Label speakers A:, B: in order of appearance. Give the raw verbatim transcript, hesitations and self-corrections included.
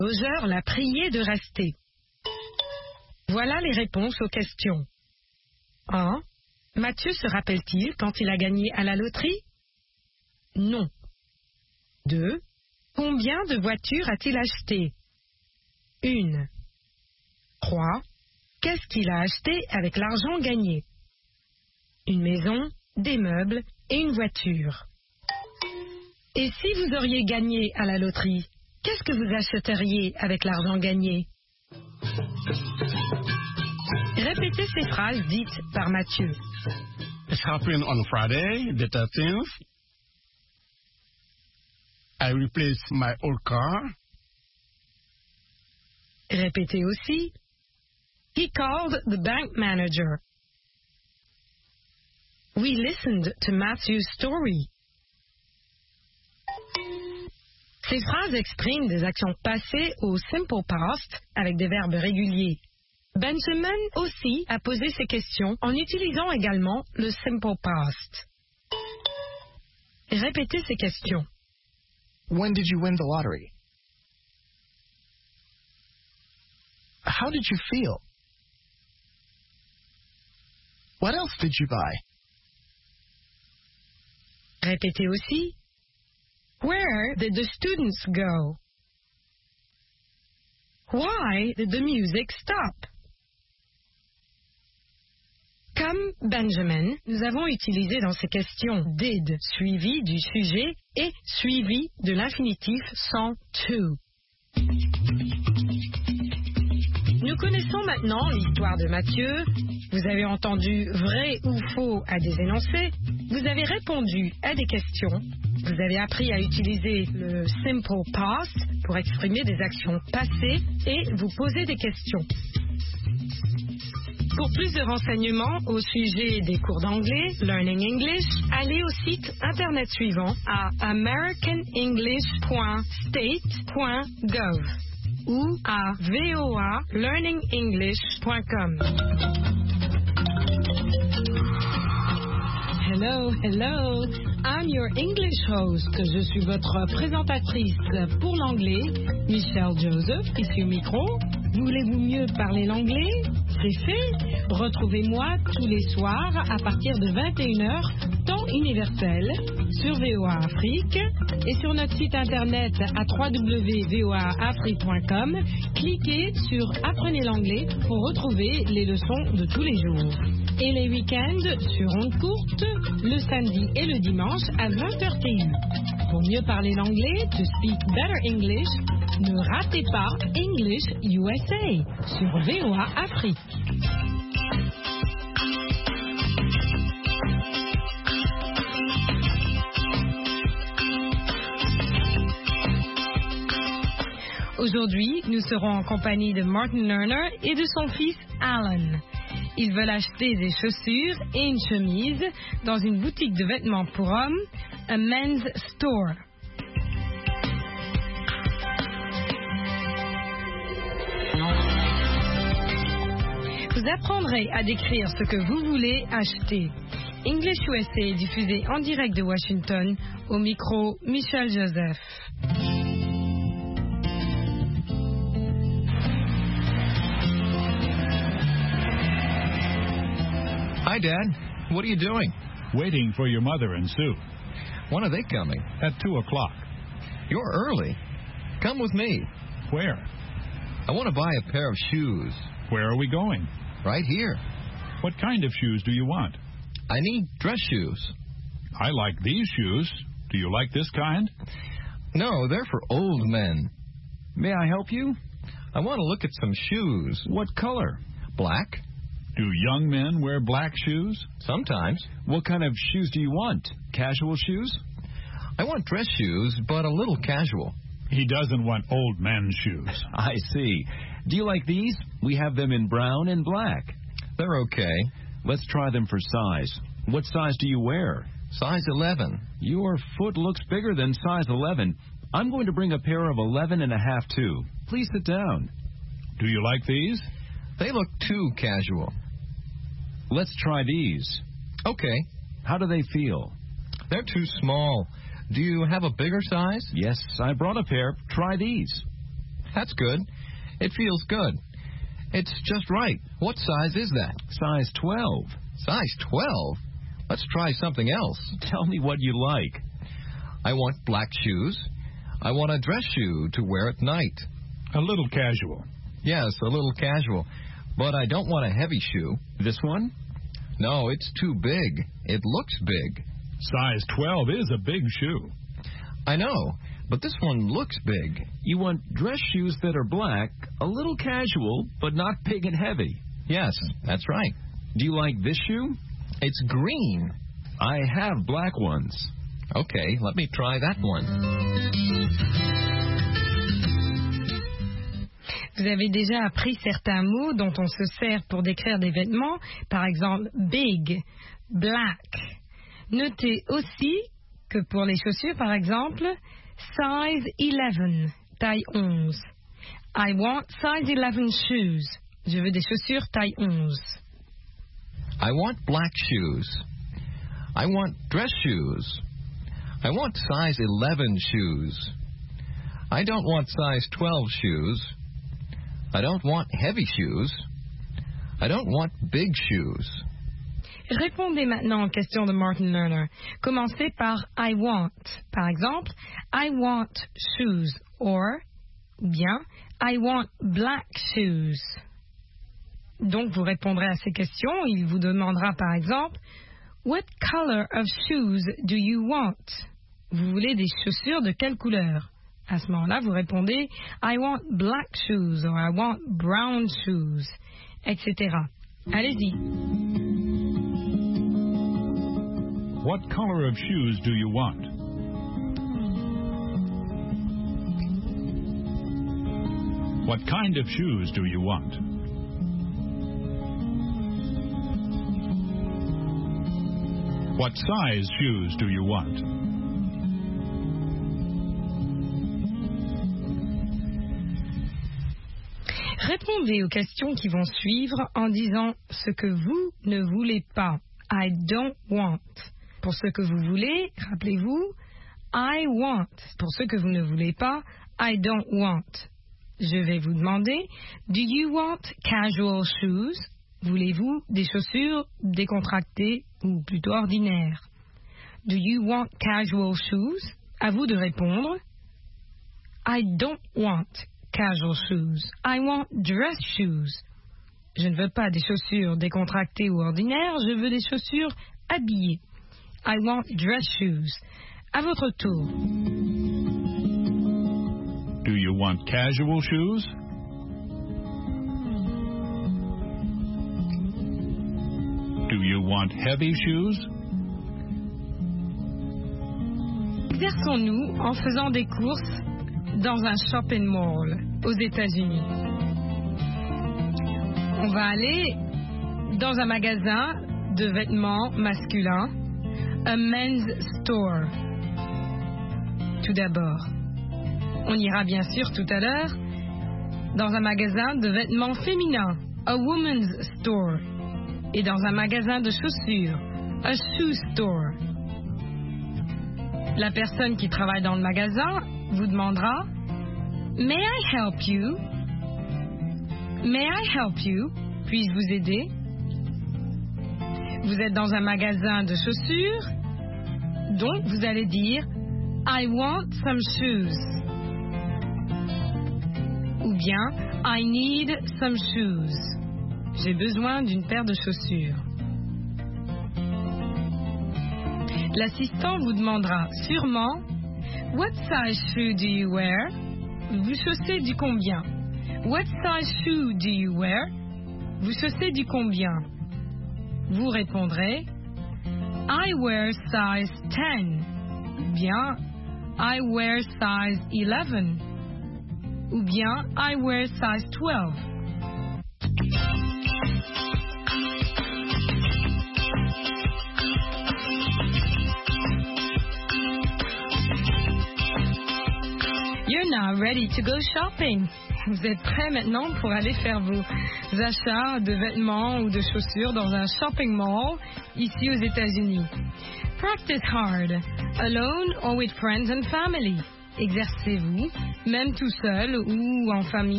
A: logeur l'a prié de rester. Voilà les réponses aux questions. un. Mathieu se rappelle-t-il quand il a gagné à la loterie? Non. deux. Combien de voitures a-t-il acheté? Une. trois. Qu'est-ce qu'il a acheté avec l'argent gagné? Une maison, des meubles et une voiture. Et si vous auriez gagné à la loterie, qu'est-ce que vous achèteriez avec l'argent gagné? Répétez ces phrases dites par Mathieu.
B: It happened on Friday, the thirteenth. I replaced my old car.
A: Répétez aussi. He called the bank manager. We listened to Matthew's story. Ces phrases expriment des actions passées au simple past avec des verbes réguliers. Benjamin aussi a posé ces questions en utilisant également le simple past. Répétez ces questions.
C: When did you win the lottery? How did you feel? What else did you buy?
A: Répétez aussi. Where did the students go? Why did the music stop? Comme Benjamin, nous avons utilisé dans ces questions did suivi du sujet et suivi de l'infinitif sans to. Nous connaissons maintenant l'histoire de Mathieu. Vous avez entendu vrai ou faux à des énoncés. Vous avez répondu à des questions. Vous avez appris à utiliser le simple past pour exprimer des actions passées et vous poser des questions. Pour plus de renseignements au sujet des cours d'anglais, Learning English, allez au site internet suivant à american english point state point gov ou à voa learning english point com. Hello, hello, I'm your English host. Je suis votre présentatrice pour l'anglais, Michelle Joseph, ici au micro. Voulez-vous mieux parler l'anglais? C'est fait. Retrouvez-moi tous les soirs à partir de vingt et une heures, temps universel, sur V O A Afrique et sur notre site internet à w w w point v o a afrique point com. Cliquez sur Apprenez l'anglais pour retrouver les leçons de tous les jours. Et les week-ends sur ondes courtes, le samedi et le dimanche à vingt heures T U. Pour mieux parler l'anglais, to speak better English, ne ratez pas English U S A sur V O A Afrique. Aujourd'hui, nous serons en compagnie de Martin Lerner et de son fils Alan. Ils veulent acheter des chaussures et une chemise dans une boutique de vêtements pour hommes, a men's store. Vous apprendrez à décrire ce que vous voulez acheter. English U S A est diffusé en direct de Washington, au micro Michel Joseph.
D: Hi, Dad. What are you doing?
E: Waiting for your mother and Sue.
D: When are they coming?
E: At two o'clock.
D: You're early. Come with me.
E: Where?
D: I want to buy a pair of shoes.
E: Where are we going?
D: Right here.
E: What kind of shoes do you want?
D: I need dress shoes.
E: I like these shoes. Do you like this kind?
D: No, they're for old men.
F: May I help you?
D: I want to look at some shoes.
F: What color?
D: Black.
E: Do young men wear black shoes?
D: Sometimes.
F: What kind of shoes do you want? Casual shoes?
D: I want dress shoes, but a little casual.
E: He doesn't want old men's shoes.
F: I see. Do you like these? We have them in brown and black.
D: They're okay.
F: Let's try them for size. What size do you wear?
D: Size eleven.
F: Your foot looks bigger than size eleven. I'm going to bring a pair of eleven and a half too. Please sit down.
E: Do you like these?
D: They look too casual.
F: Let's try these.
D: Okay.
F: How do they feel?
D: They're too small. Do you have a bigger size?
F: Yes, I brought a pair. Try these.
D: That's good. It feels good. It's just right. What size is that?
F: Size twelve.
D: Size twelve? Let's try something else.
F: Tell me what you like.
D: I want black shoes. I want a dress shoe to wear at night.
E: A little casual.
D: Yes, a little casual. But I don't want a heavy shoe.
F: This one?
D: No, it's too big. It looks big.
E: Size twelve is a big shoe.
D: I know, but this one looks big.
F: You want dress shoes that are black, a little casual, but not big and heavy.
D: Yes, that's right.
F: Do you like this shoe?
D: It's green.
F: I have black ones.
D: Okay, let me try that one.
A: Vous avez déjà appris certains mots dont on se sert pour décrire des vêtements, par exemple big, black. Notez aussi que pour les chaussures, par exemple, size eleven, taille onze. I want size eleven shoes. Je veux des chaussures taille onze.
D: I want black shoes. I want dress shoes. I want size eleven shoes. I don't want size twelve shoes. I don't want heavy shoes. I don't want big shoes.
A: Répondez maintenant aux questions de Martin Lerner. Commencez par I want. Par exemple, I want shoes or, ou bien, I want black shoes. Donc, vous répondrez à ces questions. Il vous demandera par exemple, What color of shoes do you want? Vous voulez des chaussures de quelle couleur? À ce moment-là, vous répondez I want black shoes or I want brown shoes, et cetera. Allez-y.
E: What color of shoes do you want? What kind of shoes do you want? What size shoes do you want?
A: Répondez aux questions qui vont suivre en disant ce que vous ne voulez pas. I don't want. Pour ce que vous voulez, rappelez-vous, I want. Pour ce que vous ne voulez pas, I don't want. Je vais vous demander, do you want casual shoes? Voulez-vous des chaussures décontractées ou plutôt ordinaires? Do you want casual shoes? À vous de répondre. I don't want casual shoes. I want dress shoes. Je ne veux pas des chaussures décontractées ou ordinaires, je veux des chaussures habillées. I want dress shoes. À votre tour.
E: Do you want casual shoes? Do you want heavy shoes?
A: Exerçons-nous en faisant des courses dans un shopping mall aux États-Unis. On va aller dans un magasin de vêtements masculins, a men's store. Tout d'abord, on ira bien sûr tout à l'heure dans un magasin de vêtements féminins, a woman's store, et dans un magasin de chaussures, a shoe store. La personne qui travaille dans le magasin vous demandera May I help you? May I help you? Puis-je vous aider? Vous êtes dans un magasin de chaussures, donc vous allez dire I want some shoes. Ou bien I need some shoes. J'ai besoin d'une paire de chaussures. L'assistant vous demandera sûrement What size shoe do you wear? Vous chaussez du combien? What size shoe do you wear? Vous chaussez du combien? Vous répondrez I wear size ten. Ou bien I wear size eleven. Ou bien I wear size twelve. You're now ready to go shopping. Vous êtes prêts maintenant pour aller faire vos achats de vêtements ou de chaussures dans un shopping mall ici aux États-Unis. Practice hard, alone or with friends and family. exercez-vous, même tout seul ou en famille.